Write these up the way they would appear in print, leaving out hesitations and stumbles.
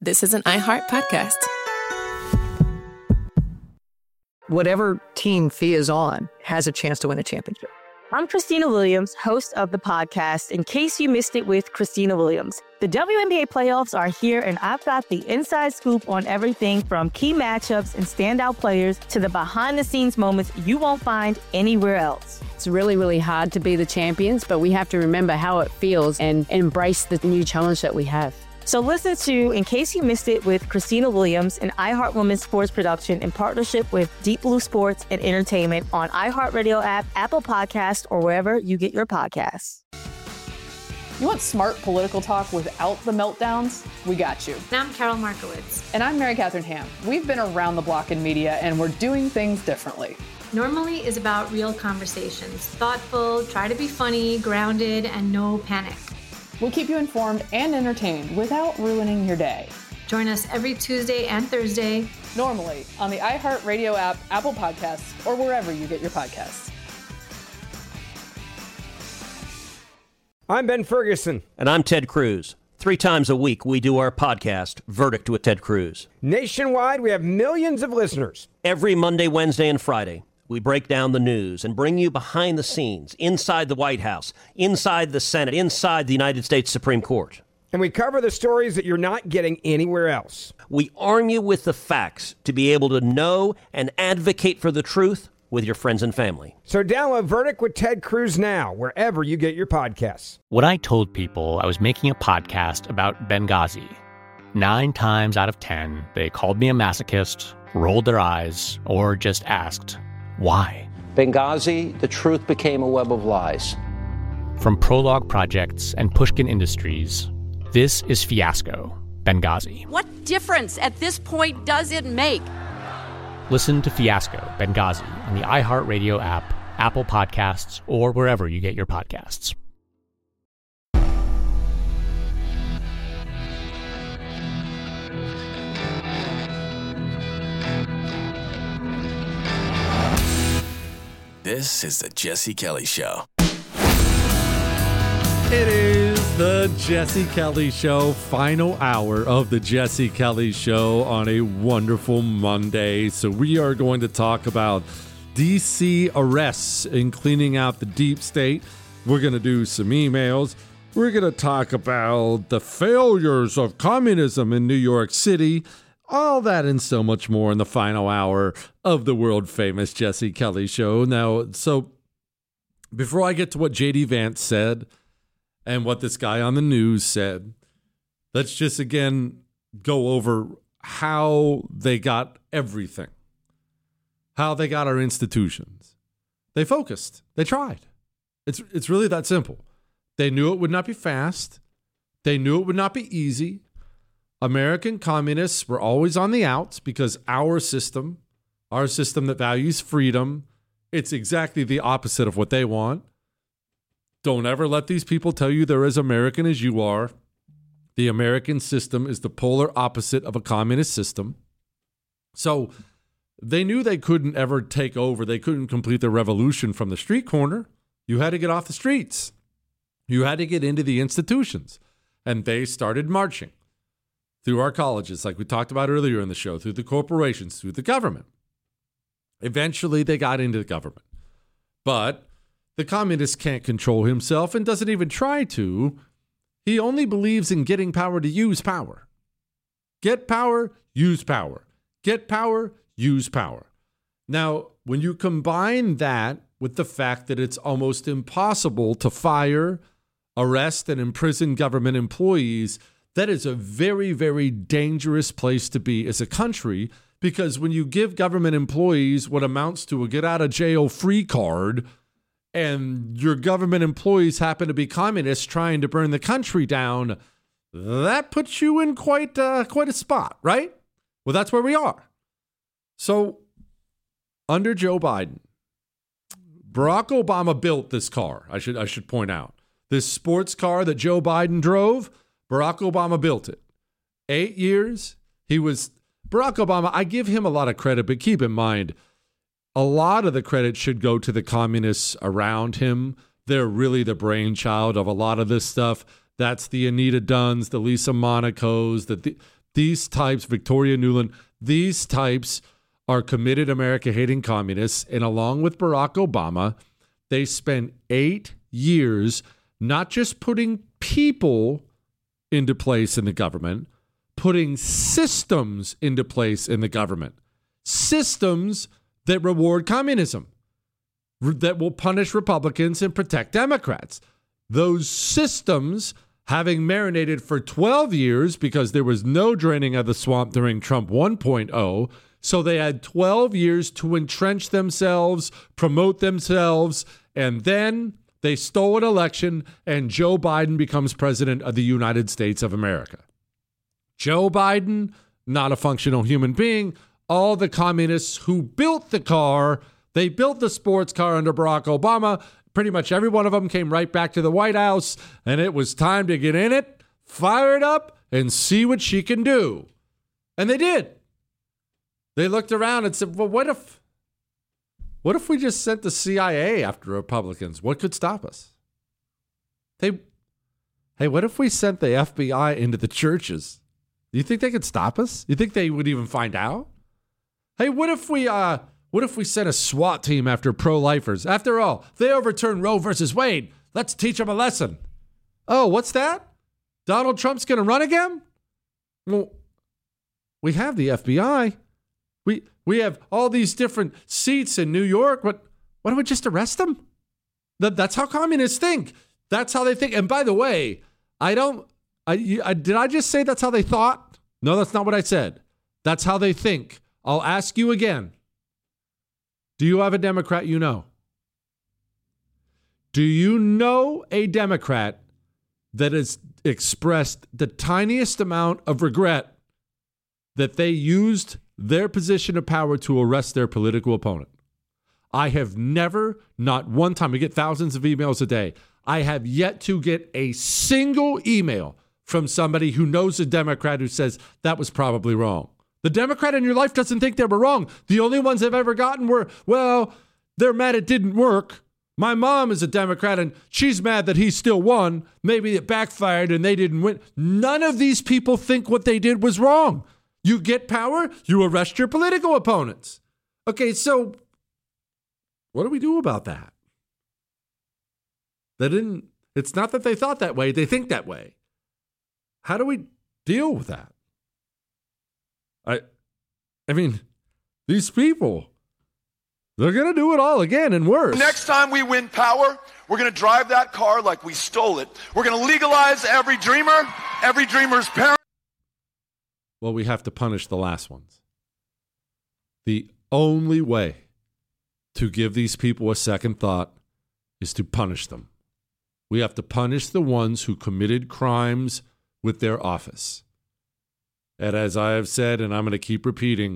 this is an iHeart podcast. Whatever team Thea is on has a chance to win a championship. I'm Christina Williams, host of the podcast, In Case You Missed It with Christina Williams. The WNBA playoffs are here, and I've got the inside scoop on everything from key matchups and standout players to the behind-the-scenes moments you won't find anywhere else. It's really, really hard to be the champions, but we have to remember how it feels and embrace the new challenge that we have. So listen to In Case You Missed It with Christina Williams, an iHeart Women's sports production in partnership with Deep Blue Sports and Entertainment on iHeartRadio app, Apple Podcasts, or wherever you get your podcasts. You want smart political talk without the meltdowns? We got you. And I'm Carol Markowitz. And I'm Mary Catherine Ham. We've been around the block in media, and we're doing things differently. Normally is about real conversations. Thoughtful, try to be funny, grounded, and no panic. We'll keep you informed and entertained without ruining your day. Join us every Tuesday and Thursday. Normally on the iHeartRadio app, Apple Podcasts, or wherever you get your podcasts. I'm Ben Ferguson. And I'm Ted Cruz. 3 times a week, we do our podcast, Verdict with Ted Cruz. Nationwide, we have millions of listeners. Every Monday, Wednesday, and Friday, we break down the news and bring you behind the scenes, inside the White House, inside the Senate, inside the United States Supreme Court. And we cover the stories that you're not getting anywhere else. We arm you with the facts to be able to know and advocate for the truth with your friends and family. So download Verdict with Ted Cruz now, wherever you get your podcasts. When I told people I was making a podcast about Benghazi, 9 times out of 10, they called me a masochist, rolled their eyes, or just asked, why? Benghazi, the truth became a web of lies. From Prologue Projects and Pushkin Industries, this is Fiasco, Benghazi. What difference at this point does it make? Listen to Fiasco, Benghazi on the iHeartRadio app, Apple Podcasts, or wherever you get your podcasts. This is the Jesse Kelly Show. It is the Jesse Kelly Show, final hour of the Jesse Kelly Show on a wonderful Monday. So we are going to talk about D.C. arrests and cleaning out the deep state. We're going to do some emails. We're going to talk about the failures of communism in New York City. All that and so much more in the final hour of the world-famous Jesse Kelly Show. Now, so before I get to what J.D. Vance said and what this guy on the news said, let's just again go over how they got everything, how they got our institutions. They focused. They tried. It's really that simple. They knew it would not be fast. They knew it would not be easy. American communists were always on the outs because our system that values freedom, it's exactly the opposite of what they want. Don't ever let these people tell you they're as American as you are. The American system is the polar opposite of a communist system. So they knew they couldn't ever take over. They couldn't complete the revolution from the street corner. You had to get off the streets. You had to get into the institutions. And they started marching through our colleges, like we talked about earlier in the show, through the corporations, through the government. Eventually, they got into the government. But the communist can't control himself and doesn't even try to. He only believes in getting power to use power. Get power, use power. Get power, use power. Now, when you combine that with the fact that it's almost impossible to fire, arrest, and imprison government employees, that is a very, very dangerous place to be as a country, because when you give government employees what amounts to a get-out-of-jail-free card, and your government employees happen to be communists trying to burn the country down, that puts you in quite a spot, right? Well, that's where we are. So, under Joe Biden, Barack Obama built this car, I should point out. This sports car that Joe Biden drove, Barack Obama built it. 8 years, Barack Obama, I give him a lot of credit, but keep in mind, a lot of the credit should go to the communists around him. They're really the brainchild of a lot of this stuff. That's the Anita Dunns, the Lisa Monacos, these types, Victoria Nuland, these types are committed America-hating communists. And along with Barack Obama, they spent 8 years not just putting people into place in the government, putting systems into place in the government. Systems that reward communism, that will punish Republicans and protect Democrats. Those systems, having marinated for 12 years because there was no draining of the swamp during Trump 1.0, so they had 12 years to entrench themselves, promote themselves, and then they stole an election and Joe Biden becomes president of the United States of America. Joe Biden, not a functional human being. All the communists who built the car, they built the sports car under Barack Obama. Pretty much every one of them came right back to the White House, and it was time to get in it, fire it up, and see what she can do. And they did. They looked around and said, well, what if we just sent the CIA after Republicans? What could stop us? Hey, what if we sent the FBI into the churches? Do you think they could stop us? You think they would even find out? Hey, what if we sent a SWAT team after pro-lifers? After all, they overturned Roe versus Wade. Let's teach them a lesson. Oh, what's that? Donald Trump's going to run again? Well, we have the FBI. We have all these different seats in New York. Why don't we just arrest them? That's how communists think. That's how they think. And by the way, did I just say that's how they thought? No, that's not what I said. That's how they think. I'll ask you again. Do you have a Democrat you know? Do you know a Democrat that has expressed the tiniest amount of regret that they used their position of power to arrest their political opponent? I have never, not one time, we get thousands of emails a day. I have yet to get a single email from somebody who knows a Democrat who says that was probably wrong. The Democrat in your life doesn't think they were wrong. The only ones they've ever gotten were, well, they're mad it didn't work. My mom is a Democrat and she's mad that he still won. Maybe it backfired and they didn't win. None of these people think what they did was wrong. You get power, you arrest your political opponents. Okay, so what do we do about that? It's not that they thought that way, they think that way. How do we deal with that? I mean, these people, they're going to do it all again and worse. Next time we win power, we're going to drive that car like we stole it. We're going to legalize every dreamer's parent. Well, we have to punish the last ones. The only way to give these people a second thought is to punish them. We have to punish the ones who committed crimes with their office. And as I have said, and I'm going to keep repeating,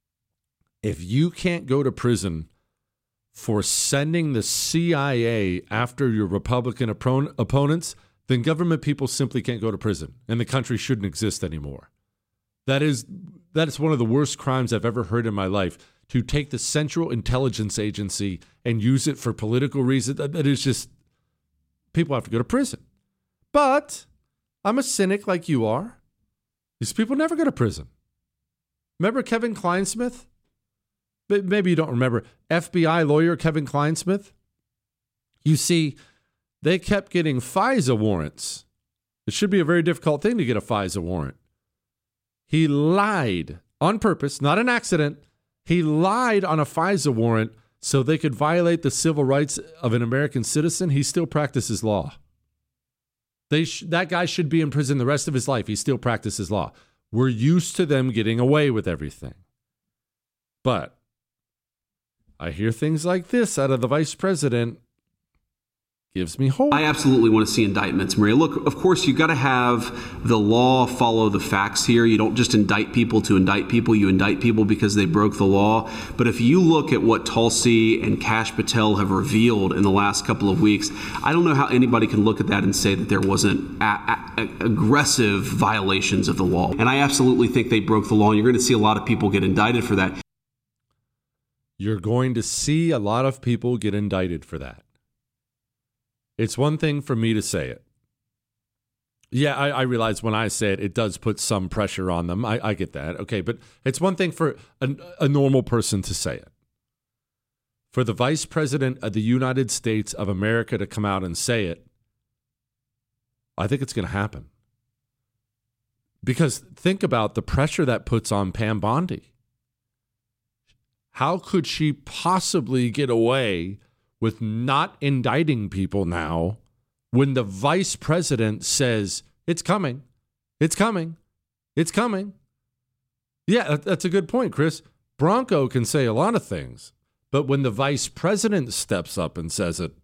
if you can't go to prison for sending the CIA after your Republican opponents, then government people simply can't go to prison, and the country shouldn't exist anymore. That is one of the worst crimes I've ever heard in my life, to take the Central Intelligence Agency and use it for political reasons. That is just, people have to go to prison. But I'm a cynic like you are. These people never go to prison. Remember Kevin Kleinsmith? Maybe you don't remember. FBI lawyer Kevin Kleinsmith? You see, they kept getting FISA warrants. It should be a very difficult thing to get a FISA warrant. He lied on purpose, not an accident. He lied on a FISA warrant so they could violate the civil rights of an American citizen. He still practices law. That guy should be in prison the rest of his life. He still practices law. We're used to them getting away with everything. But I hear things like this out of the vice president. Gives me hope. I absolutely want to see indictments, Maria. Look, of course, you got to have the law follow the facts here. You don't just indict people to indict people. You indict people because they broke the law. But if you look at what Tulsi and Kash Patel have revealed in the last couple of weeks, I don't know how anybody can look at that and say that there wasn't aggressive violations of the law. And I absolutely think they broke the law. And you're going to see a lot of people get indicted for that. You're going to see a lot of people get indicted for that. It's one thing for me to say it. Yeah, I realize when I say it does put some pressure on them. I get that. Okay, but it's one thing for a normal person to say it. For the Vice President of the United States of America to come out and say it, I think it's going to happen. Because think about the pressure that puts on Pam Bondi. How could she possibly get away with not indicting people now when the vice president says, it's coming, it's coming, it's coming? Yeah, that's a good point, Chris. Bronco can say a lot of things, but when the vice president steps up and says it,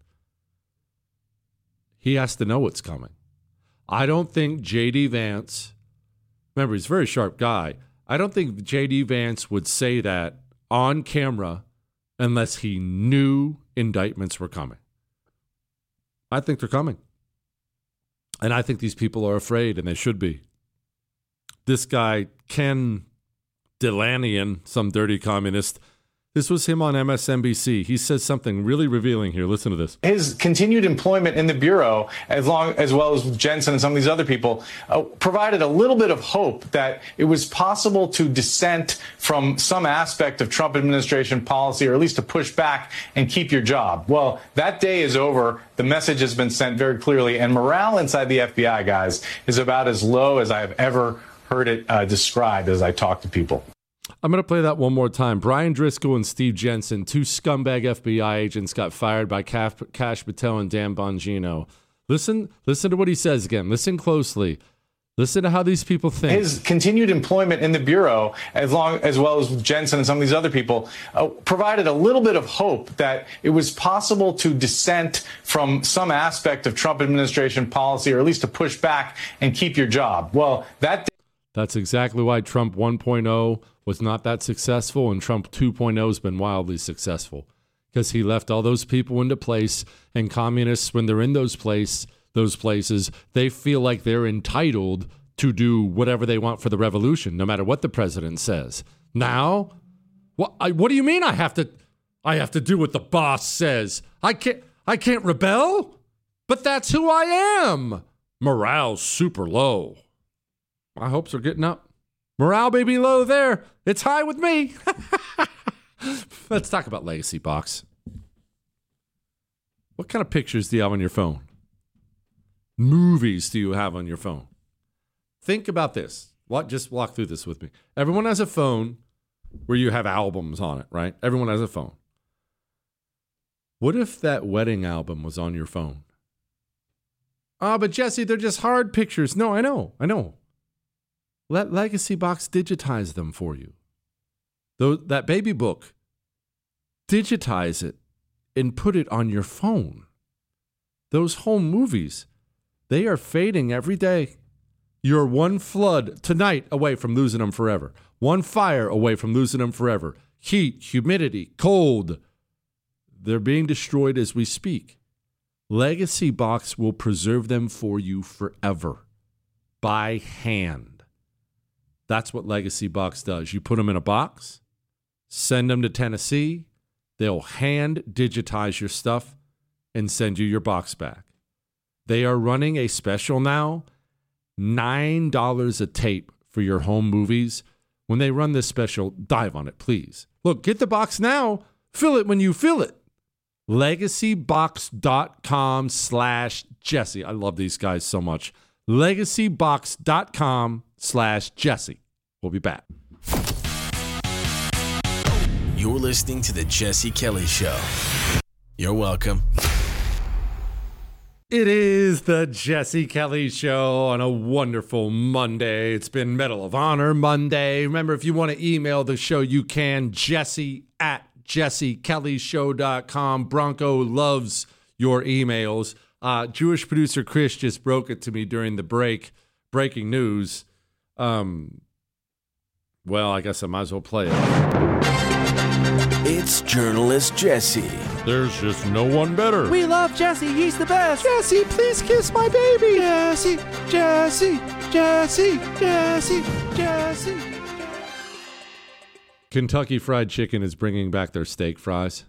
he has to know what's coming. I don't think J.D. Vance, remember, he's a very sharp guy. I don't think J.D. Vance would say that on camera unless he knew indictments were coming. I think they're coming. And I think these people are afraid, and they should be. This guy, Ken Dilanian, some dirty communist, this was him on MSNBC. He says something really revealing here. Listen to this. His continued employment in the Bureau, as well as with Jensen and some of these other people, provided a little bit of hope that it was possible to dissent from some aspect of Trump administration policy, or at least to push back and keep your job. Well, that day is over. The message has been sent very clearly, and morale inside the FBI, guys, is about as low as I've ever heard it described as I talk to people. I'm going to play that one more time. Brian Driscoll and Steve Jensen, two scumbag FBI agents, got fired by Kash Patel and Dan Bongino. Listen to what he says again. Listen closely. Listen to how these people think. His continued employment in the Bureau, as well as with Jensen and some of these other people, provided a little bit of hope that it was possible to dissent from some aspect of Trump administration policy, or at least to push back and keep your job. Well, that's exactly why Trump 1.0 was not that successful, and Trump 2.0 has been wildly successful, because he left all those people into place, and communists, when they're in those places, they feel like they're entitled to do whatever they want for the revolution, no matter what the president says. Now, what do you mean I have to do what the boss says? I can't rebel? But that's who I am. Morale's super low. My hopes are getting up. Morale may be low there. It's high with me. Let's talk about Legacy Box. What kind of pictures do you have on your phone? Movies do you have on your phone? Think about this. Just walk through this with me. Everyone has a phone where you have albums on it, right? Everyone has a phone. What if that wedding album was on your phone? Oh, but Jesse, they're just hard pictures. No, I know. Let Legacy Box digitize them for you. That baby book, digitize it and put it on your phone. Those home movies, they are fading every day. You're one flood tonight away from losing them forever. One fire away from losing them forever. Heat, humidity, cold. They're being destroyed as we speak. Legacy Box will preserve them for you forever by hand. That's what Legacy Box does. You put them in a box, send them to Tennessee. They'll hand digitize your stuff and send you your box back. They are running a special now, $9 a tape for your home movies. When they run this special, dive on it, please. Look, get the box now. Fill it when you feel it. LegacyBox.com/Jesse. I love these guys so much. LegacyBox.com/Jesse. We'll be back. You're listening to The Jesse Kelly Show. You're welcome. It is The Jesse Kelly Show on a wonderful Monday. It's been Medal of Honor Monday. Remember, if you want to email the show, you can. Jesse@JesseKellyShow.com. Bronco loves your emails. Jewish producer Chris just broke it to me during the break. Breaking news. Well, I guess I might as well play it. It's journalist Jesse. There's just no one better. We love Jesse. He's the best. Jesse, please kiss my baby. Jesse, Jesse, Jesse, Jesse, Jesse. Kentucky Fried Chicken is bringing back their steak fries.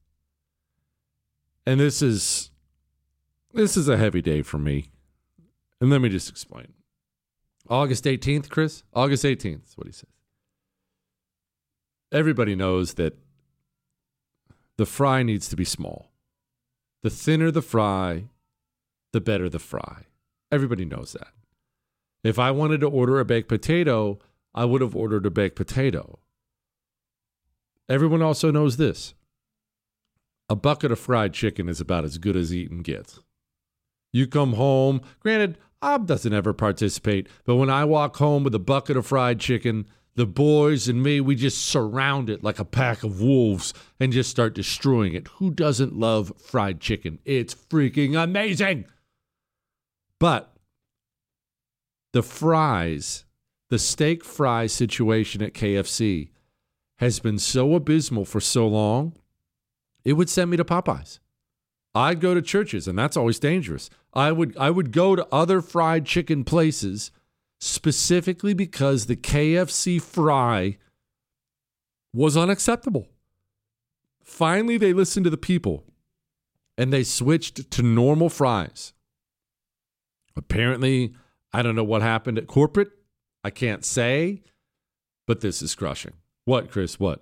And this is a heavy day for me. And let me just explain. August 18th, Chris? August 18th is what he says. Everybody knows that the fry needs to be small. The thinner the fry, the better the fry. Everybody knows that. If I wanted to order a baked potato, I would have ordered a baked potato. Everyone also knows this. A bucket of fried chicken is about as good as eating gets. You come home, granted, Ob doesn't ever participate, but when I walk home with a bucket of fried chicken, the boys and me, we just surround it like a pack of wolves and just start destroying it. Who doesn't love fried chicken? It's freaking amazing. But the fries, the steak fry situation at KFC has been so abysmal for so long, it would send me to Popeyes. I'd go to Church's, and that's always dangerous. I would go to other fried chicken places specifically because the KFC fry was unacceptable. Finally, they listened to the people, and they switched to normal fries. Apparently, I don't know what happened at corporate. I can't say, but this is crushing. What, Chris? What?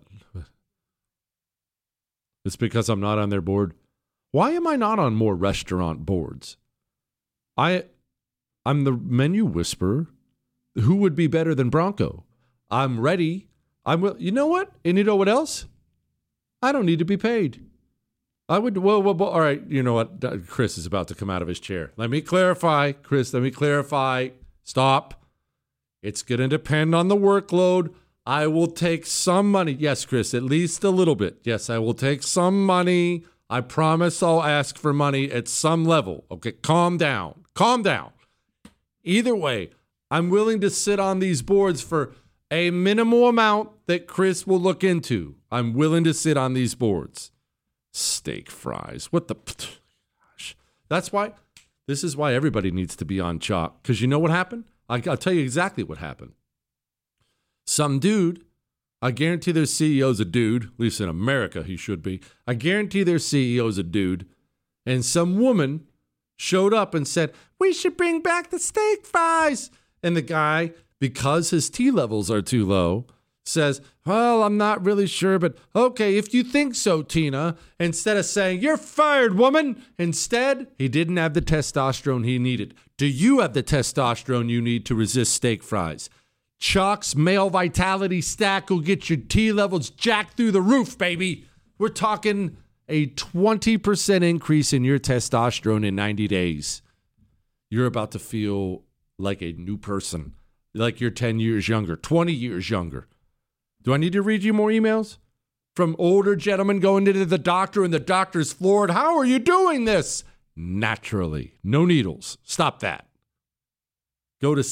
It's because I'm not on their board. Why am I not on more restaurant boards? I'm the menu whisperer. Who would be better than Bronco? I'm ready. You know what? And you know what else? I don't need to be paid. I would, well, all right, you know what? Chris is about to come out of his chair. Let me clarify, Chris, Stop. It's going to depend on the workload. I will take some money. Yes, Chris, at least a little bit. Yes, I will take some money. I promise I'll ask for money at some level. Okay, calm down. Either way, I'm willing to sit on these boards for a minimal amount that Chris will look into. I'm willing to sit on these boards. Steak fries. What the gosh. This is why everybody needs to be on chalk. Because you know what happened? I'll tell you exactly what happened. Some dude, I guarantee their CEO's a dude, at least in America he should be. I guarantee their CEO's a dude. And some woman showed up and said, we should bring back the steak fries. And the guy, because his T levels are too low, says, well, I'm not really sure, but okay, if you think so, Tina. Instead of saying, you're fired, woman. Instead, he didn't have the testosterone he needed. Do you have the testosterone you need to resist steak fries? Chalk's male vitality stack will get your T levels jacked through the roof, baby. We're talking a 20% increase in your testosterone in 90 days. You're about to feel like a new person, like you're 10 years younger, 20 years younger. Do I need to read you more emails from older gentlemen going into the doctor and the doctor's floored? How are you doing this? Naturally. No needles. Stop that. Go to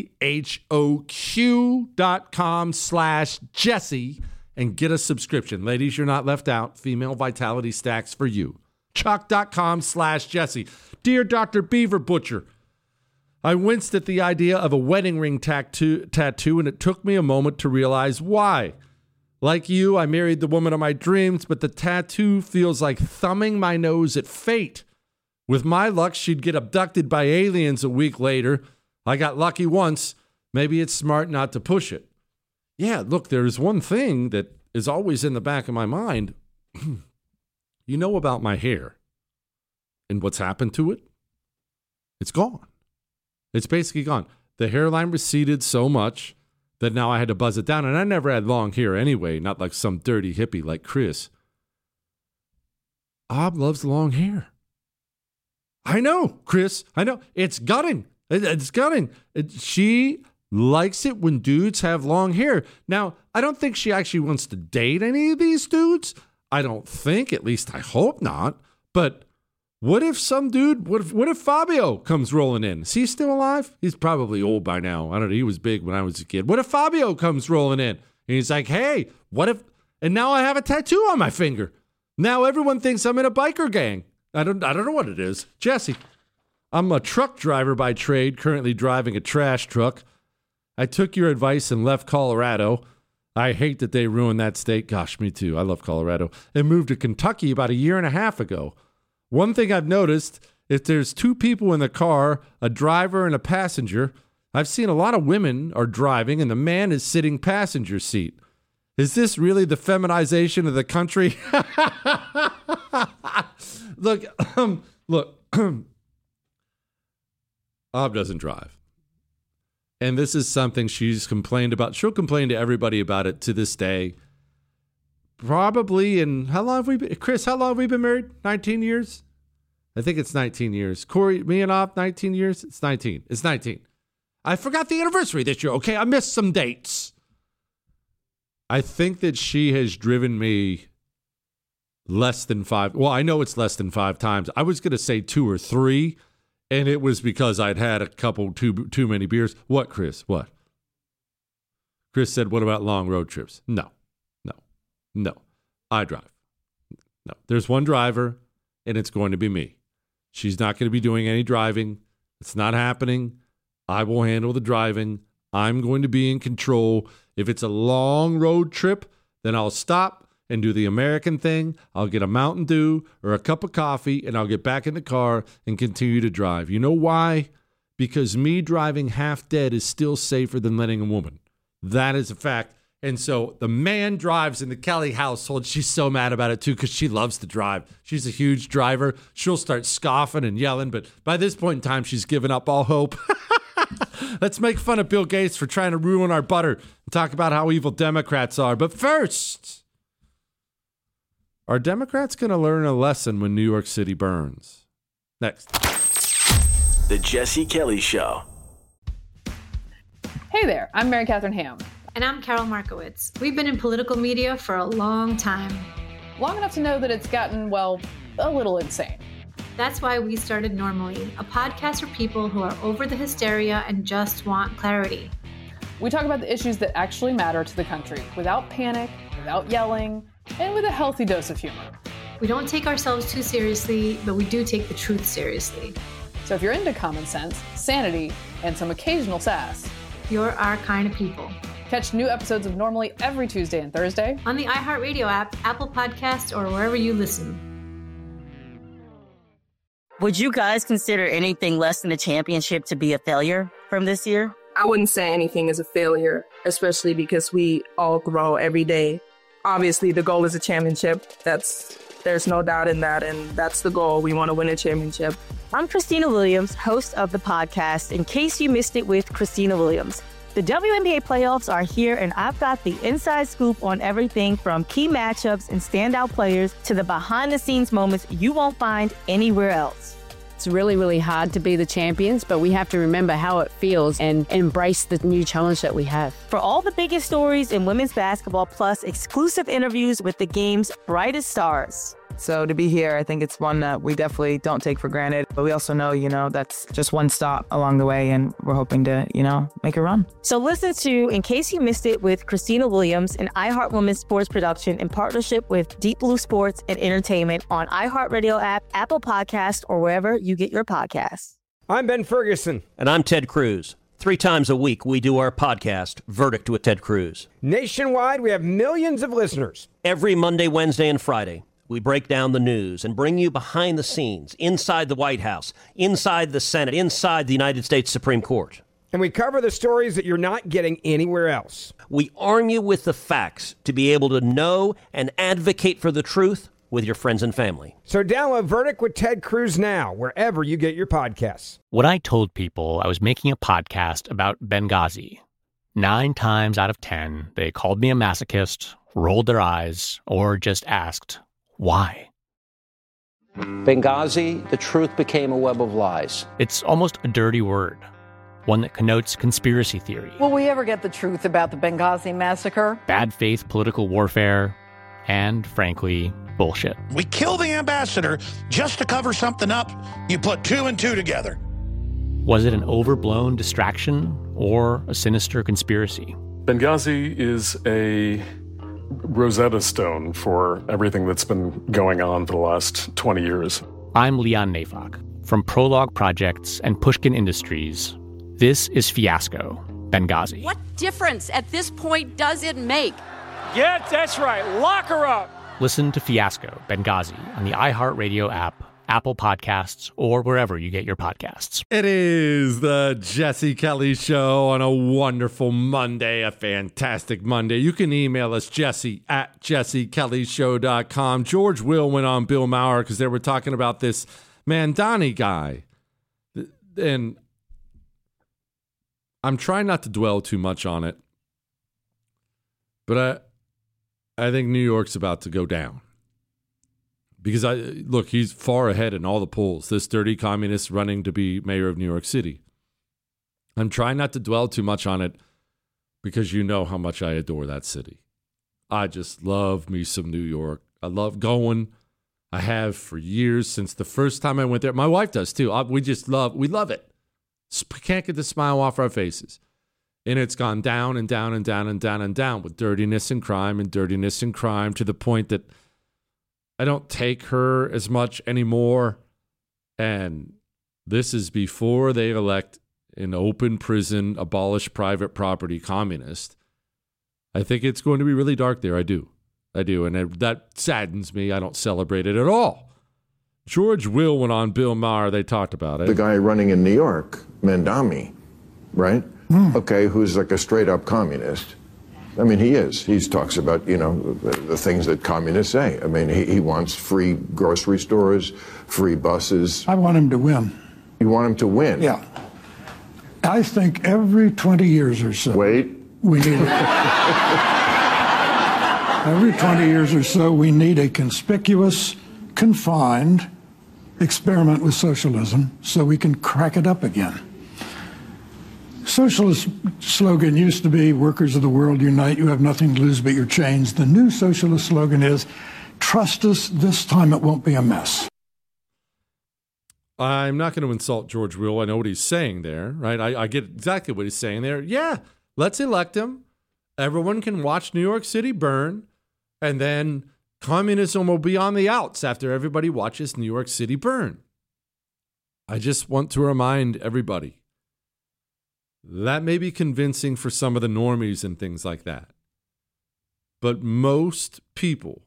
choq.com/Jesse and get a subscription. Ladies, you're not left out. Female vitality stacks for you. choq.com/Jesse. Dear Dr. Beaver Butcher, I winced at the idea of a wedding ring tattoo, and it took me a moment to realize why. Like you, I married the woman of my dreams, but the tattoo feels like thumbing my nose at fate. With my luck, she'd get abducted by aliens a week later. I got lucky once. Maybe it's smart not to push it. Yeah, look, there's one thing that is always in the back of my mind. You know about my hair and what's happened to it? It's gone. It's basically gone. The hairline receded so much that now I had to buzz it down. And I never had long hair anyway, not like some dirty hippie like Chris. Ob loves long hair. I know, Chris. I know. It's gutting. It's gutting. She likes it when dudes have long hair. Now, I don't think she actually wants to date any of these dudes. I don't think, at least I hope not. But what if some dude, what if Fabio comes rolling in? Is he still alive? He's probably old by now. I don't know. He was big when I was a kid. What if Fabio comes rolling in? And he's like, hey, what if, and now I have a tattoo on my finger. Now everyone thinks I'm in a biker gang. I don't know what it is. Jesse, I'm a truck driver by trade, currently driving a trash truck. I took your advice and left Colorado. I hate that they ruined that state. Gosh, me too. I love Colorado. And moved to Kentucky about 1.5 years ago. One thing I've noticed If there's two people in the car, a driver and a passenger, I've seen a lot of women are driving and the man is sitting passenger seat. Is this really the feminization of the country? Look, Ob doesn't drive. And this is something she's complained about. She'll complain to everybody about it to this day. Probably in, how long have we been, Chris, how long have we been married? 19 years? I think it's 19 years. Corey, me and Ob, 19 years? It's 19. It's 19. I forgot the anniversary this year, okay? I missed some dates. I think that she has driven me less than 5. Well, I know it's less than 5 times. I was going to say 2 or 3, and it was because I'd had a couple too many beers. What, Chris? What? Chris said, what about long road trips? No. I drive. No. There's one driver, and it's going to be me. She's not going to be doing any driving. It's not happening. I will handle the driving. I'm going to be in control. If it's a long road trip, then I'll stop and do the American thing. I'll get a Mountain Dew or a cup of coffee, and I'll get back in the car and continue to drive. You know why? Because me driving half dead is still safer than letting a woman. That is a fact. And so the man drives in the Kelly household. She's so mad about it, too, because she loves to drive. She's a huge driver. She'll start scoffing and yelling, but by this point in time, she's given up all hope. Let's make fun of Bill Gates for trying to ruin our butter and talk about how evil Democrats are. But first, are Democrats going to learn a lesson when New York City burns? Next. The Jesse Kelly Show. Hey there, I'm Mary Catherine Ham. And I'm Carol Markowitz. We've been in political media for a long time. Long enough to know that it's gotten, well, a little insane. That's why we started Normally, a podcast for people who are over the hysteria and just want clarity. We talk about the issues that actually matter to the country, without panic, without yelling, and with a healthy dose of humor. We don't take ourselves too seriously, but we do take the truth seriously. So if you're into common sense, sanity, and some occasional sass, you're our kind of people. Catch new episodes of Normally every Tuesday and Thursday on the iHeartRadio app, Apple Podcasts, or wherever you listen. Would you guys consider anything less than a championship to be a failure from this year? I wouldn't say anything is a failure, especially because we all grow every day. Obviously, the goal is a championship. There's no doubt in that, and that's the goal. We want to win a championship. I'm Christina Williams, host of the podcast, In Case You Missed It with Christina Williams. The WNBA playoffs are here, and I've got the inside scoop on everything from key matchups and standout players to the behind-the-scenes moments you won't find anywhere else. It's really, really hard to be the champions, but we have to remember how it feels and embrace the new challenge that we have. For all the biggest stories in women's basketball, plus exclusive interviews with the game's brightest stars. So to be here, I think it's one that we definitely don't take for granted. But we also know, that's just one stop along the way, and we're hoping to, make a run. So listen to In Case You Missed It with Christina Williams, an iHeart Women's sports production in partnership with Deep Blue Sports and Entertainment on iHeartRadio app, Apple Podcasts, or wherever you get your podcasts. I'm Ben Ferguson. And I'm Ted Cruz. 3 times a week, we do our podcast, Verdict with Ted Cruz. Nationwide, we have millions of listeners. Every Monday, Wednesday, and Friday, we break down the news and bring you behind the scenes, inside the White House, inside the Senate, inside the United States Supreme Court. And we cover the stories that you're not getting anywhere else. We arm you with the facts to be able to know and advocate for the truth with your friends and family. So download Verdict with Ted Cruz now, wherever you get your podcasts. When I told people I was making a podcast about Benghazi, 9 times out of 10, they called me a masochist, rolled their eyes, or just asked, why? Benghazi, the truth became a web of lies. It's almost a dirty word, one that connotes conspiracy theory. Will we ever get the truth about the Benghazi massacre? Bad faith political warfare, and, frankly, bullshit. We kill the ambassador just to cover something up. You put 2 and 2 together. Was it an overblown distraction or a sinister conspiracy? Benghazi is a Rosetta Stone for everything that's been going on for the last 20 years. I'm Leon Neyfakh. From Prologue Projects and Pushkin Industries, this is Fiasco, Benghazi. What difference at this point does it make? Yeah, that's right. Lock her up. Listen to Fiasco, Benghazi on the iHeartRadio app, Apple Podcasts, or wherever you get your podcasts. It is the Jesse Kelly Show on a wonderful Monday, a fantastic Monday. You can email us, jesse@jessekellyshow.com. George Will went on Bill Maher because they were talking about this Mamdani guy. And I'm trying not to dwell too much on it, but I think New York's about to go down. Because, look, he's far ahead in all the polls, this dirty communist running to be mayor of New York City. I'm trying not to dwell too much on it because you know how much I adore that city. I just love me some New York. I love going. I have for years, since the first time I went there. My wife does, too. We love it. Can't get the smile off our faces. And it's gone down and down and down and down and down with dirtiness and crime to the point that I don't take her as much anymore. And this is before they elect an open prison, abolish private property communist. I think it's going to be really dark there. I do. And that saddens me. I don't celebrate it at all. George Will went on Bill Maher. They talked about it. The guy running in New York, Mamdani, right? Okay, who's like a straight up communist. I mean, he is. He talks about, the things that communists say. I mean, he wants free grocery stores, free buses. I want him to win. You want him to win? Yeah. I think every 20 years or so. Wait. We need every 20 years or so, we need a conspicuous, confined experiment with socialism so we can crack it up again. Socialist slogan used to be, workers of the world unite, you have nothing to lose but your chains. The new socialist slogan is, trust us, this time it won't be a mess. I'm not going to insult George Will. I know what he's saying there, right? I get exactly what he's saying there. Yeah, let's elect him. Everyone can watch New York City burn, and then communism will be on the outs after everybody watches New York City burn. I just want to remind everybody, that may be convincing for some of the normies and things like that. But most people,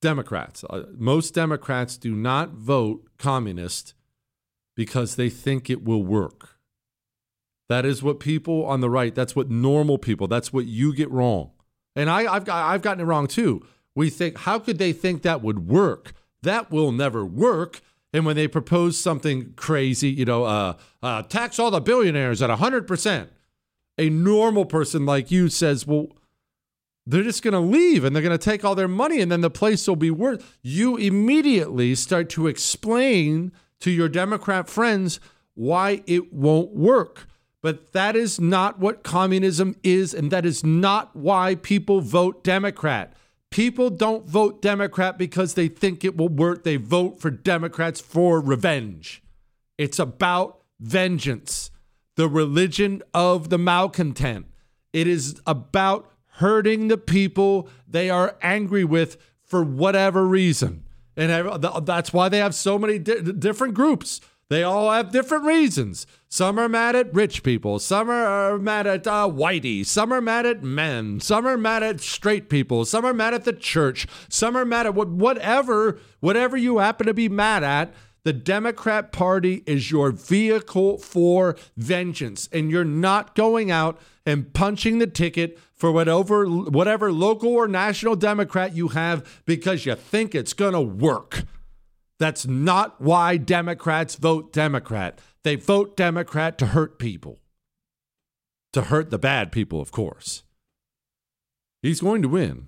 most Democrats do not vote communist because they think it will work. That is what people on the right, that's what normal people, that's what you get wrong. And I've gotten it wrong too. We think, how could they think that would work? That will never work. And when they propose something crazy, tax all the billionaires at 100%, a normal person like you says, well, they're just going to leave and they're going to take all their money and then the place will be worth. You immediately start to explain to your Democrat friends why it won't work. But that is not what communism is, and that is not why people vote Democrat. People don't vote Democrat because they think it will work. They vote for Democrats for revenge. It's about vengeance, the religion of the malcontent. It is about hurting the people they are angry with for whatever reason. And that's why they have so many different groups. They all have different reasons. Some are mad at rich people. Some are mad at whitey. Some are mad at men. Some are mad at straight people. Some are mad at the church. Some are mad at whatever you happen to be mad at. The Democrat Party is your vehicle for vengeance. And you're not going out and punching the ticket for whatever local or national Democrat you have because you think it's going to work. That's not why Democrats vote Democrat. They vote Democrat to hurt people. To hurt the bad people, of course. He's going to win.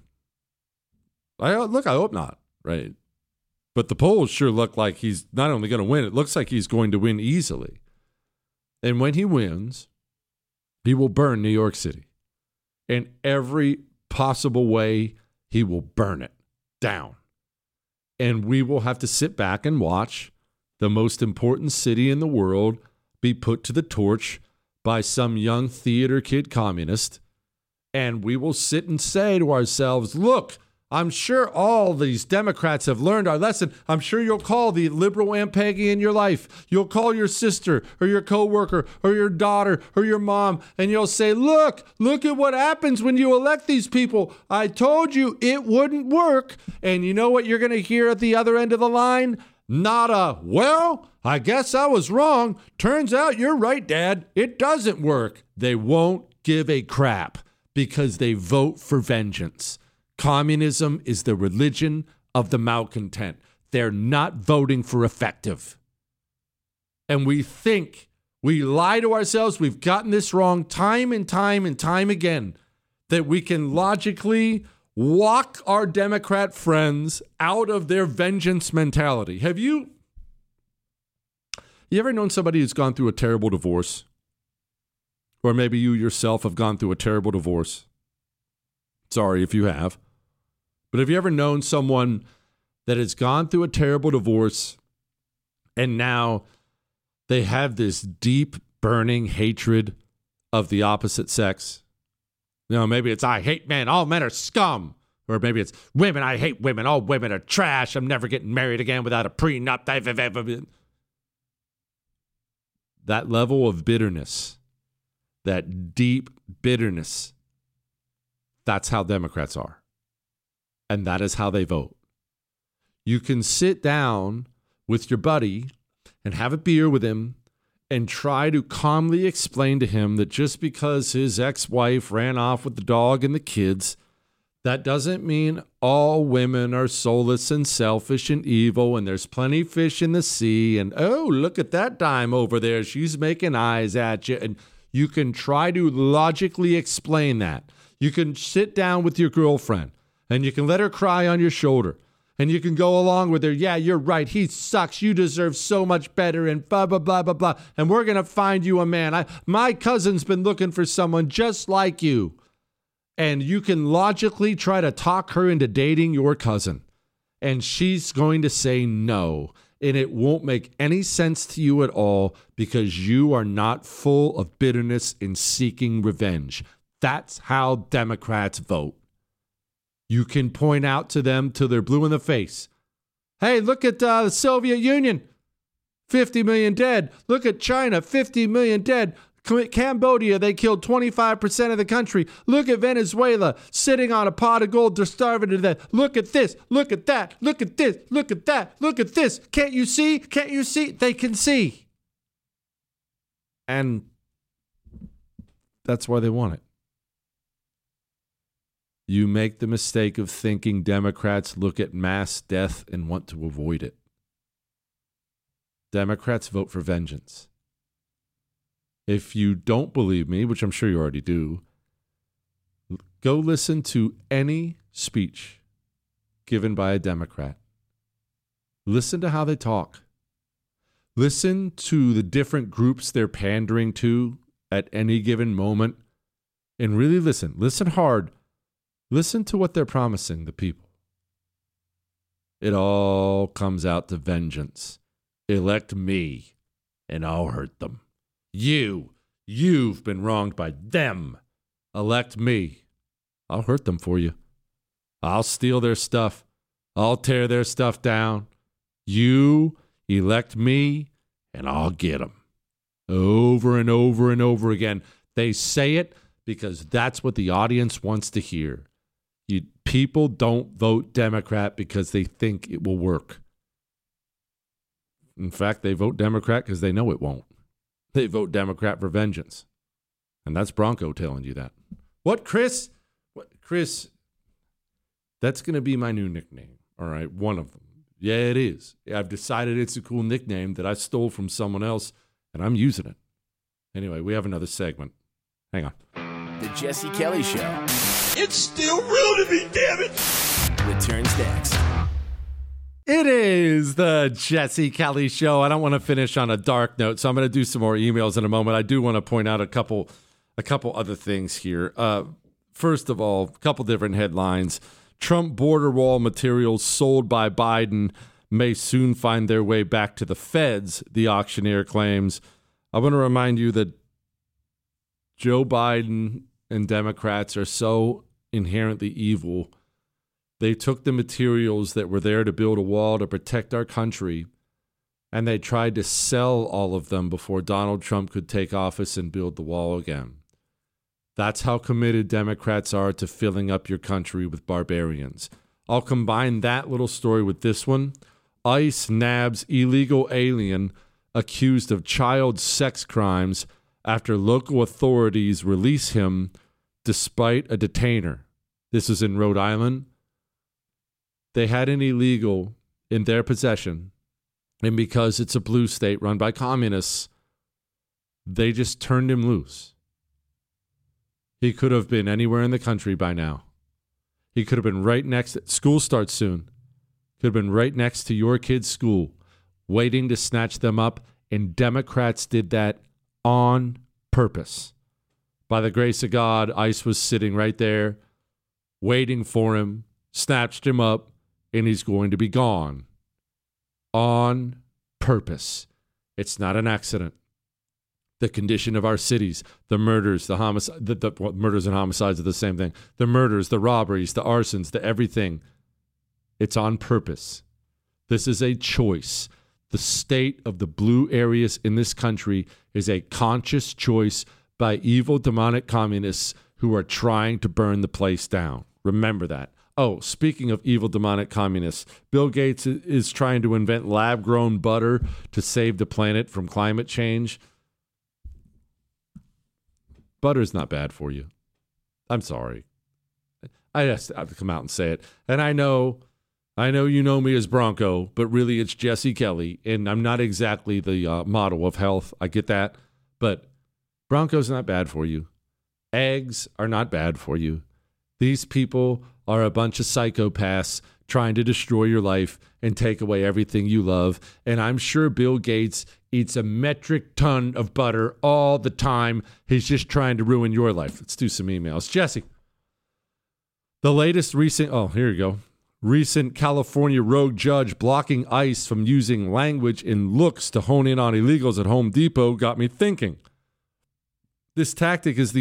I hope not, right? But the polls sure look like he's not only going to win, it looks like he's going to win easily. And when he wins, he will burn New York City. In every possible way, he will burn it down. And we will have to sit back and watch the most important city in the world be put to the torch by some young theater kid communist. And we will sit and say to ourselves, look, I'm sure all these Democrats have learned our lesson. I'm sure you'll call the liberal Aunt Peggy in your life. You'll call your sister or your coworker or your daughter or your mom, and you'll say, look at what happens when you elect these people. I told you it wouldn't work. And you know what you're going to hear at the other end of the line? Not a, well, I guess I was wrong. Turns out you're right, Dad. It doesn't work. They won't give a crap because they vote for vengeance. Communism is the religion of the malcontent. They're not voting for effective. And we lie to ourselves, we've gotten this wrong time and time and time again, that we can logically walk our Democrat friends out of their vengeance mentality. Have you ever known somebody who's gone through a terrible divorce? Or maybe you yourself have gone through a terrible divorce. Sorry if you have. But have you ever known someone that has gone through a terrible divorce and now they have this deep, burning hatred of the opposite sex? You know, maybe it's, I hate men, all men are scum. Or maybe it's, women, I hate women, all women are trash. I'm never getting married again without a prenup. That level of bitterness, that deep bitterness, that's how Democrats are. And that is how they vote. You can sit down with your buddy and have a beer with him and try to calmly explain to him that just because his ex-wife ran off with the dog and the kids, that doesn't mean all women are soulless and selfish and evil and there's plenty of fish in the sea and, oh, look at that dime over there. She's making eyes at you. And you can try to logically explain that. You can sit down with your girlfriend and you can let her cry on your shoulder. And you can go along with her. Yeah, you're right. He sucks. You deserve so much better and blah, blah, blah, blah, blah. And we're going to find you a man. My cousin's been looking for someone just like you. And you can logically try to talk her into dating your cousin. And she's going to say no. And it won't make any sense to you at all because you are not full of bitterness and seeking revenge. That's how Democrats vote. You can point out to them till they're blue in the face. Hey, look at the Soviet Union, 50 million dead. Look at China, 50 million dead. Cambodia, they killed 25% of the country. Look at Venezuela, sitting on a pot of gold. They're starving to death. Look at this. Look at that. Look at this. Look at that. Look at this. Can't you see? Can't you see? They can see. And that's why they want it. You make the mistake of thinking Democrats look at mass death and want to avoid it. Democrats vote for vengeance. If you don't believe me, which I'm sure you already do, go listen to any speech given by a Democrat. Listen to how they talk. Listen to the different groups they're pandering to at any given moment. And really listen. Listen hard. Listen to what they're promising the people. It all comes out to vengeance. Elect me, and I'll hurt them. You've been wronged by them. Elect me. I'll hurt them for you. I'll steal their stuff. I'll tear their stuff down. You elect me, and I'll get them. Over and over and over again. They say it because that's what the audience wants to hear. People don't vote Democrat because they think it will work. In fact, they vote Democrat because they know it won't. They vote Democrat for vengeance. And that's Bronco telling you that. What, Chris? What, Chris? That's going to be my new nickname. All right, one of them. Yeah, it is. I've decided it's a cool nickname that I stole from someone else, and I'm using it. Anyway, we have another segment. Hang on. The Jesse Kelly Show. It's still real to me, damn it! Returns next. It is the Jesse Kelly Show. I don't want to finish on a dark note, so I'm going to do some more emails in a moment. I do want to point out a couple other things here. First of all, a couple different headlines. Trump border wall materials sold by Biden may soon find their way back to the feds, the auctioneer claims. I want to remind you that Joe Biden and Democrats are so inherently evil. They took the materials that were there to build a wall to protect our country, and they tried to sell all of them before Donald Trump could take office and build the wall again. That's how committed Democrats are to filling up your country with barbarians. I'll combine that little story with this one. ICE nabs illegal alien accused of child sex crimes after local authorities release him despite a detainer. This is in Rhode Island. They had an illegal in their possession, and because it's a blue state run by communists, they just turned him loose. He could have been anywhere in the country by now. He could have been right next. School starts soon. Could have been right next to your kid's school, waiting to snatch them up, and Democrats did that on purpose. By the grace of God, ICE was sitting right there, waiting for him, snatched him up, and he's going to be gone. On purpose. It's not an accident. The condition of our cities, the murders, the homicide, murders and homicides are the same thing. The murders, the robberies, the arsons, the everything. It's on purpose. This is a choice. The state of the blue areas in this country is a conscious choice by evil demonic communists who are trying to burn the place down. Remember that. Oh, speaking of evil demonic communists, Bill Gates is trying to invent lab-grown butter to save the planet from climate change. Butter's not bad for you. I'm sorry. I just have to come out and say it. And I know you know me as Bronco, but really it's Jesse Kelly, and I'm not exactly the model of health. I get that. But Bronco's not bad for you. Eggs are not bad for you. These people are a bunch of psychopaths trying to destroy your life and take away everything you love. And I'm sure Bill Gates eats a metric ton of butter all the time. He's just trying to ruin your life. Let's do some emails. Jesse, the latest recent California rogue judge blocking ICE from using language and looks to hone in on illegals at Home Depot got me thinking. This tactic is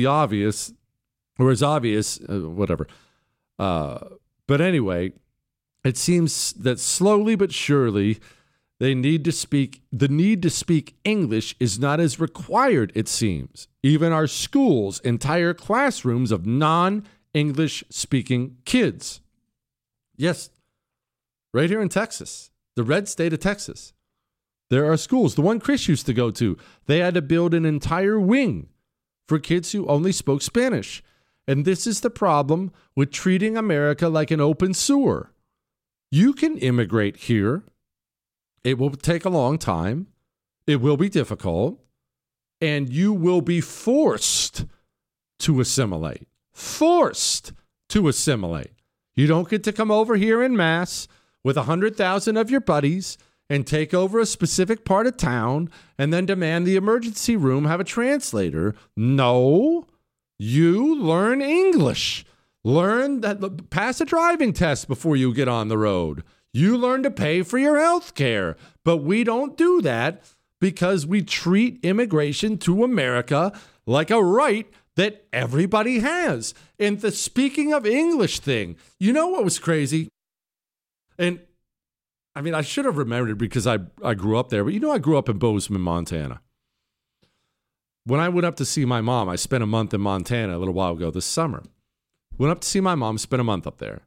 whatever. But anyway, it seems that slowly but surely the need to speak English is not as required, it seems. Even our schools, entire classrooms of non-English speaking kids. Yes, right here in Texas, the red state of Texas, there are schools. The one Chris used to go to, they had to build an entire wing for kids who only spoke Spanish. And this is the problem with treating America like an open sewer. You can immigrate here. It will take a long time. It will be difficult. And you will be forced to assimilate. Forced to assimilate. You don't get to come over here en masse with 100,000 of your buddies and take over a specific part of town and then demand the emergency room have a translator. No. You learn English. Learn that, pass a driving test before you get on the road. You learn to pay for your health care. But we don't do that because we treat immigration to America like a right that everybody has. And the speaking of English thing, you know what was crazy? And I mean, I should have remembered because I grew up there, but I grew up in Bozeman, Montana. When I went up to see my mom, I spent a month in Montana a little while ago this summer. Went up to see my mom, spent a month up there.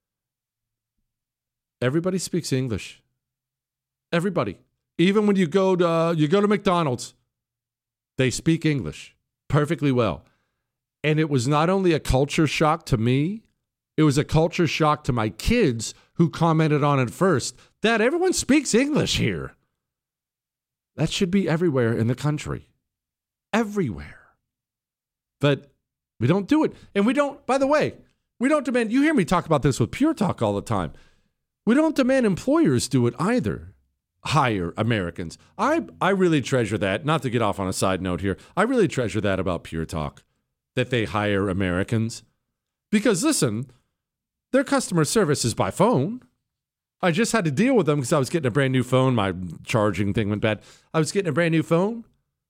Everybody speaks English. Everybody. Even when you go to McDonald's, they speak English perfectly well. And it was not only a culture shock to me, it was a culture shock to my kids who commented on it first. Dad, everyone speaks English here. That should be everywhere in the country. Everywhere. But we don't do it. And we don't, by the way, we don't demand, you hear me talk about this with Pure Talk all the time. We don't demand employers do it either. Hire Americans. I really treasure that. Not to get off on a side note here. I really treasure that about Pure Talk, that they hire Americans. Because listen, their customer service is by phone. I just had to deal with them because I was getting a brand new phone. My charging thing went bad. I was getting a brand new phone.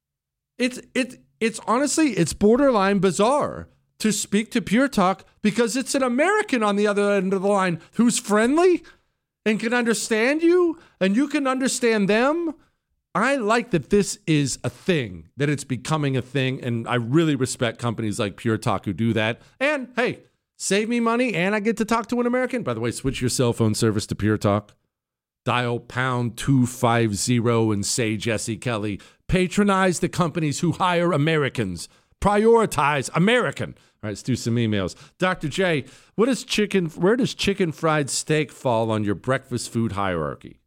It's honestly, it's borderline bizarre to speak to Pure Talk because it's an American on the other end of the line who's friendly and can understand you and you can understand them. I like that this is a thing, that it's becoming a thing. And I really respect companies like Pure Talk who do that. And hey, save me money and I get to talk to an American. By the way, switch your cell phone service to puretalk.com Dial pound 250 and say Jesse Kelly. Patronize the companies who hire Americans. Prioritize American. All right, let's do some emails. Dr. J, where does chicken fried steak fall on your breakfast food hierarchy?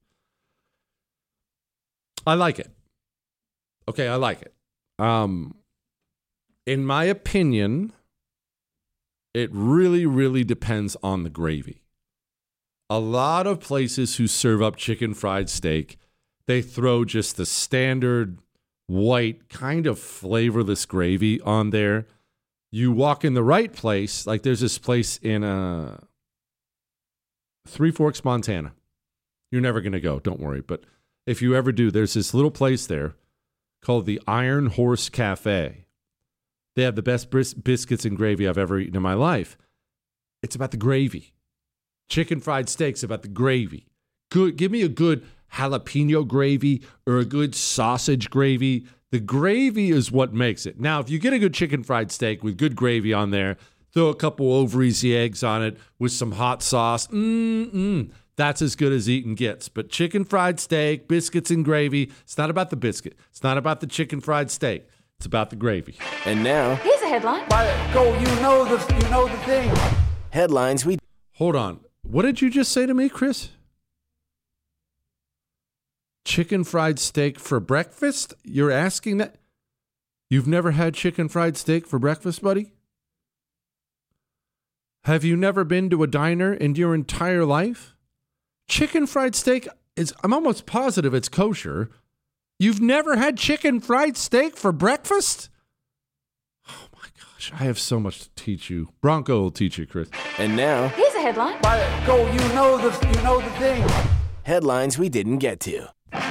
I like it. Okay, I like it. In my opinion, it really, really depends on the gravy. A lot of places who serve up chicken fried steak, they throw just the standard white, kind of flavorless gravy on there. You walk in the right place, like there's this place in Three Forks, Montana. You're never going to go, don't worry. But if you ever do, there's this little place there called the Iron Horse Cafe. They have the best biscuits and gravy I've ever eaten in my life. It's about the gravy. Chicken fried steak's about the gravy. Good. Give me a good jalapeno gravy or a good sausage gravy. The gravy is what makes it. Now, if you get a good chicken fried steak with good gravy on there, throw a couple over easy eggs on it with some hot sauce. That's as good as eating gets. But chicken fried steak, biscuits and gravy, it's not about the biscuit. It's not about the chicken fried steak. It's about the gravy. And now, here's a headline. Go, you know the thing. Headlines we... Hold on. What did you just say to me, Chris? Chicken fried steak for breakfast? You're asking that? You've never had chicken fried steak for breakfast, buddy? Have you never been to a diner in your entire life? Chicken fried steak is, I'm almost positive it's kosher. You've never had chicken fried steak for breakfast? Oh my gosh, I have so much to teach you. Bronco will teach you, Chris. And now, here's a headline. Go, you know the thing. Headlines we didn't get to.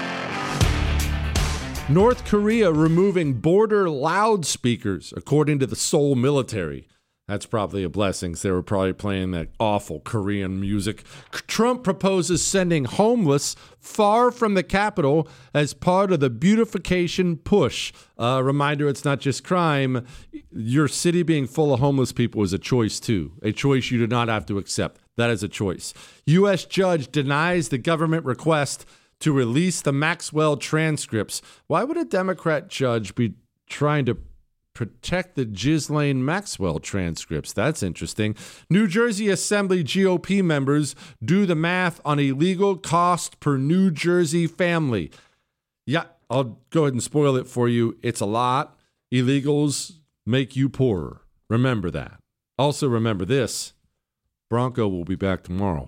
North Korea removing border loudspeakers, according to the Seoul military. That's probably a blessing. They were probably playing that awful Korean music. Trump proposes sending homeless far from the capital as part of the beautification push. Reminder, it's not just crime. Your city being full of homeless people is a choice, too. A choice you do not have to accept. That is a choice. U.S. judge denies the government request to release the Maxwell transcripts. Why would a Democrat judge be trying to protect the Ghislaine Maxwell transcripts? That's interesting. New Jersey Assembly GOP members do the math on illegal cost per New Jersey family. Yeah, I'll go ahead and spoil it for you. It's a lot. Illegals make you poorer. Remember that. Also remember this. Bronco will be back tomorrow.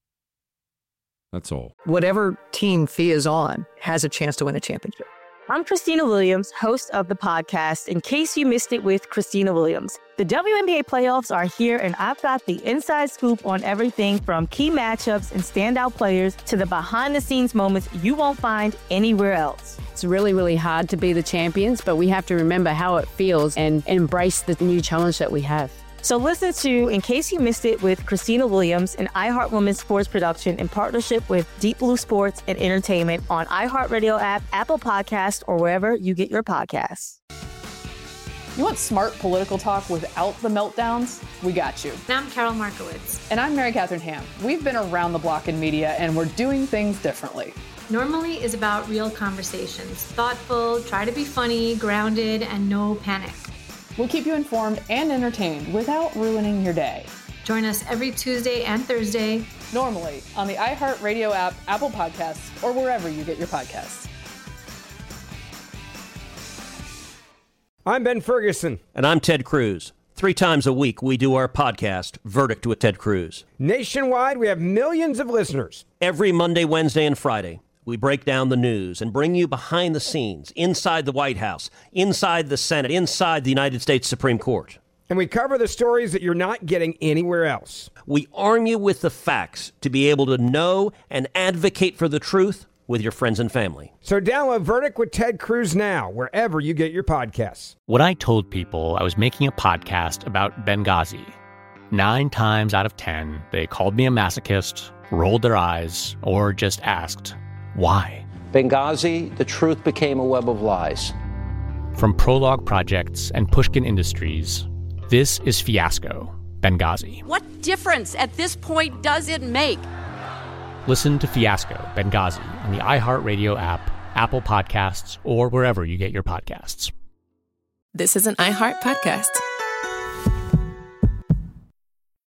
That's all. Whatever team Fee is on has a chance to win a championship. I'm Christina Williams, host of the podcast, In Case You Missed It with Christina Williams. The WNBA playoffs are here, and I've got the inside scoop on everything from key matchups and standout players to the behind-the-scenes moments you won't find anywhere else. It's really, really hard to be the champions, but we have to remember how it feels and embrace the new challenge that we have. So listen to In Case You Missed It with Christina Williams, an iHeart Women's sports production in partnership with Deep Blue Sports and Entertainment on iHeartRadio app, Apple Podcasts, or wherever you get your podcasts. You want smart political talk without the meltdowns? We got you. And I'm Carol Markowitz. And I'm Mary Catherine Ham. We've been around the block in media, and we're doing things differently. Normally is about real conversations. Thoughtful, try to be funny, grounded, and no panic. We'll keep you informed and entertained without ruining your day. Join us every Tuesday and Thursday. Normally on the iHeartRadio app, Apple Podcasts, or wherever you get your podcasts. I'm Ben Ferguson. And I'm Ted Cruz. 3 times a week, we do our podcast, Verdict with Ted Cruz. Nationwide, we have millions of listeners. Every Monday, Wednesday, and Friday, we break down the news and bring you behind the scenes, inside the White House, inside the Senate, inside the United States Supreme Court. And we cover the stories that you're not getting anywhere else. We arm you with the facts to be able to know and advocate for the truth with your friends and family. So download Verdict with Ted Cruz now, wherever you get your podcasts. When I told people I was making a podcast about Benghazi, 9 times out of 10, they called me a masochist, rolled their eyes, or just asked, why? Benghazi, the truth became a web of lies. From Prologue Projects and Pushkin Industries, this is Fiasco, Benghazi. What difference at this point does it make? Listen to Fiasco, Benghazi on the iHeartRadio app, Apple Podcasts, or wherever you get your podcasts. This is an iHeart podcast.